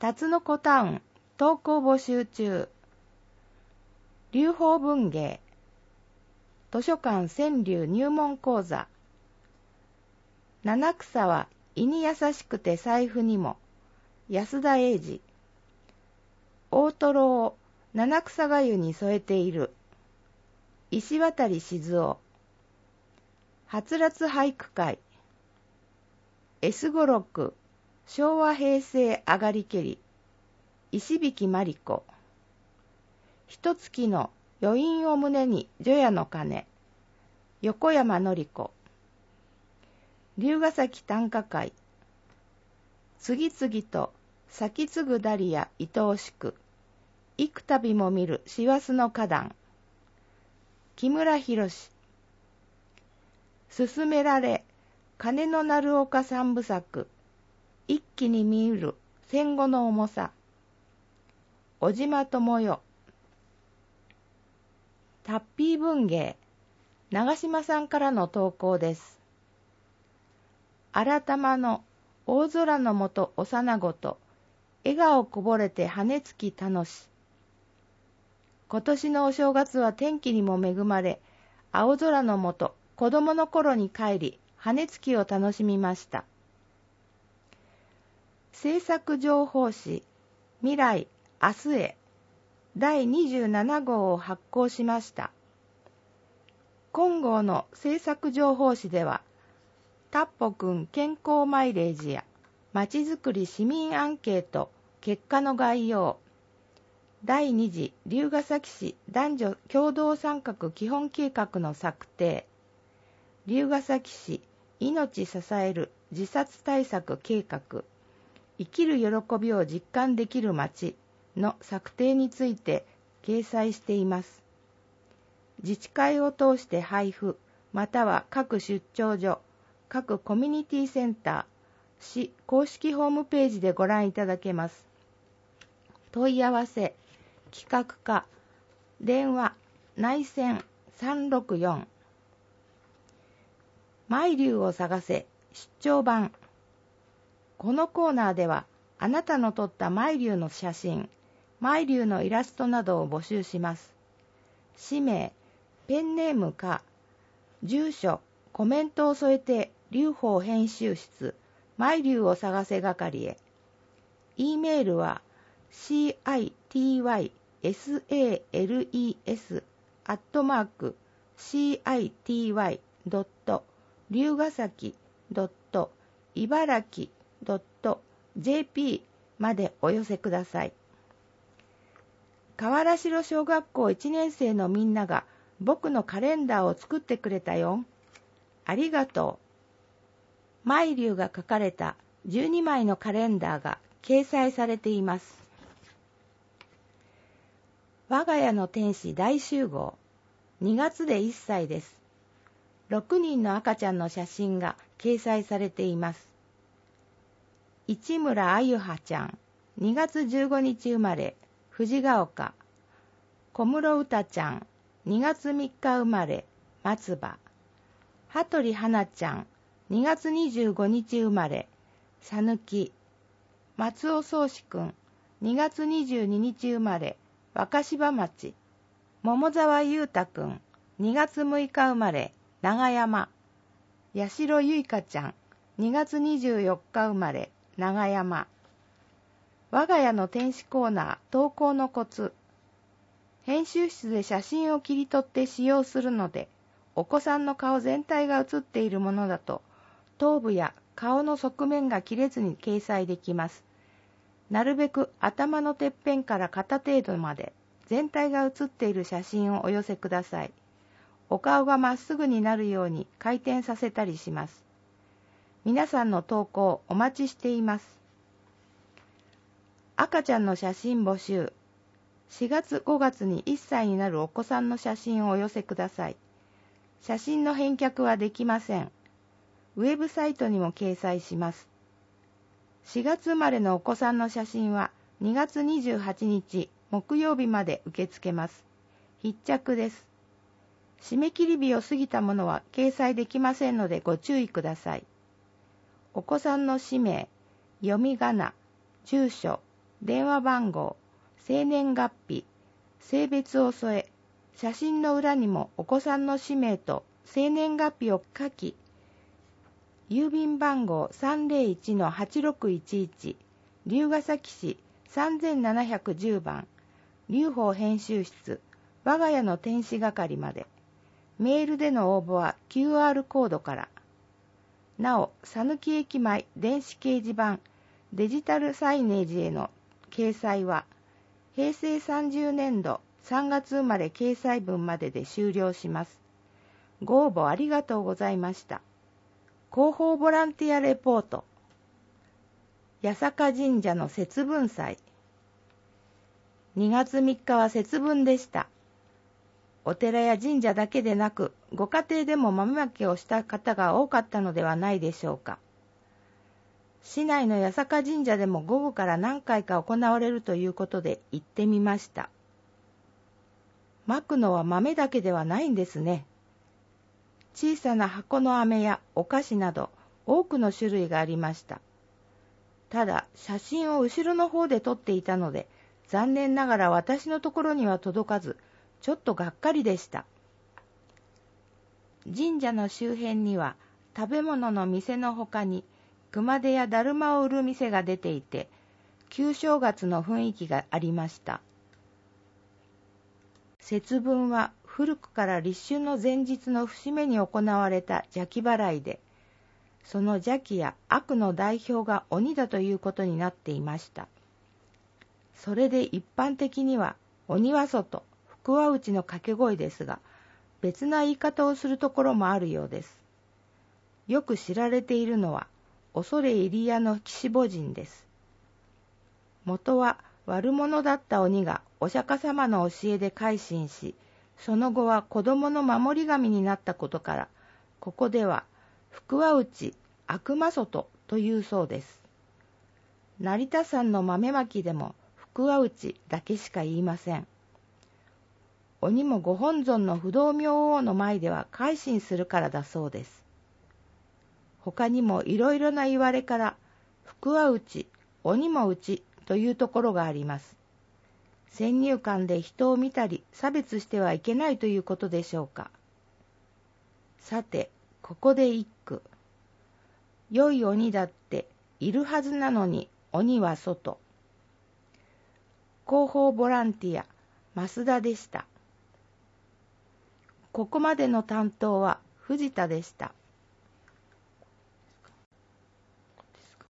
タツノコタウン投稿募集中。流法文芸図書館川柳入門講座。七草は胃に優しくて財布にも。安田英二。大トロを七草がゆに添えている。石渡静雄。はつらつ俳句会。S 語録昭和平成上がりけり。石引真理子。一月の余韻を胸に除夜の鐘。横山典子。龍ヶ崎短歌会。次々と咲き継ぐダリア愛おしく。幾度も見る師走の花壇。木村博。勧められ鐘の鳴る丘三部作。一気に見うる戦後の重さ。小島智代。タッピー文芸長島さんからの投稿です。改まの大空の下幼子と笑顔こぼれて羽根つき楽し。今年のお正月は天気にも恵まれ、青空の下子供の頃に帰り羽根つきを楽しみました。政策情報誌未来明日へ第27号を発行しました。今号の政策情報誌では、タッポくん健康マイレージやまちづくり市民アンケート結果の概要、第2次龍ヶ崎市男女共同参画基本計画の策定、龍ヶ崎市命支える自殺対策計画、生きる喜びを実感できる街の策定について掲載しています。自治会を通して配布、または各出張所、各コミュニティセンター、市公式ホームページでご覧いただけます。問い合わせ、企画課、電話、内線364。マイリュウを探せ、出張版。このコーナーでは、あなたの撮ったマイリュウの写真、マイリュウのイラストなどを募集します。氏名、ペンネームか、住所、コメントを添えて、龍宝編集室、マイリュウを探せ係へ。E メールは、citys@city-ryugasaki.ibaraki.jp までお寄せください。河原城小学校1年生のみんなが僕のカレンダーを作ってくれたよ。ありがとう。マイリュウが書かれた12枚のカレンダーが掲載されています。我が家の天使大集合。2月で1歳です。6人の赤ちゃんの写真が掲載されています。市村あゆはちゃん、2月15日生まれ、藤ヶ丘。小室歌ちゃん、2月3日生まれ、松葉。羽鳥花ちゃん、2月25日生まれ、さぬき。松尾宗志くん、2月22日生まれ、若柴町。桃沢裕太くん、2月6日生まれ、長山。八代ゆいかちゃん、2月24日生まれ、長山。我が家の天使コーナー投稿のコツ。編集室で写真を切り取って使用するので、お子さんの顔全体が写っているものだと、頭部や顔の側面が切れずに掲載できます。なるべく頭のてっぺんから肩程度まで全体が写っている写真をお寄せください。お顔がまっすぐになるように回転させたりします。皆さんの投稿お待ちしています。赤ちゃんの写真募集。4月5月に1歳になるお子さんの写真をお寄せください。写真の返却はできません。ウェブサイトにも掲載します。4月生まれのお子さんの写真は2月28日木曜日まで受け付けます。必着です。締め切り日を過ぎたものは掲載できませんのでご注意ください。お子さんの氏名、読み仮名、住所、 電話番号、生年月日、性別を添え、写真の裏にもお子さんの氏名と生年月日を書き、郵便番号 301-8611 龍ケ崎市3710番龍宝編集室我が家の天使係まで。メールでの応募は QR コードから。なお、讃岐駅前電子掲示板デジタルサイネージへの掲載は平成30年度3月生まれ掲載分までで終了します。ご応募ありがとうございました。広報ボランティアレポート。八坂神社の節分祭。2月3日は節分でした。お寺や神社だけでなく、ご家庭でも豆まきをした方が多かったのではないでしょうか。市内の八坂神社でも午後から何回か行われるということで行ってみました。まくのは豆だけではないんですね。小さな箱の飴やお菓子など多くの種類がありました。ただ写真を後ろの方で撮っていたので、残念ながら私のところには届かず、ちょっとがっかりでした。神社の周辺には食べ物の店のほかに熊手やだるまを売る店が出ていて、旧正月の雰囲気がありました。節分は古くから立春の前日の節目に行われた邪気払いで、その邪気や悪の代表が鬼だということになっていました。それで一般的には鬼は外、福は内の掛け声ですが、別な言い方をするところもあるようです。よく知られているのは恐れ入り屋の岸母神です。元は悪者だった鬼がお釈迦様の教えで改心し、その後は子供の守り神になったことから、ここでは福は内、悪魔外というそうです。成田山の豆まきでも福は内だけしか言いません。鬼もご本尊の不動明王の前では改心するからだそうです。他にもいろいろな言われから、福は内、鬼も内というところがあります。先入観で人を見たり差別してはいけないということでしょうか。さて、ここで一句。良い鬼だっているはずなのに鬼は外。広報ボランティア、増田でした。ここまでの担当は藤田でした。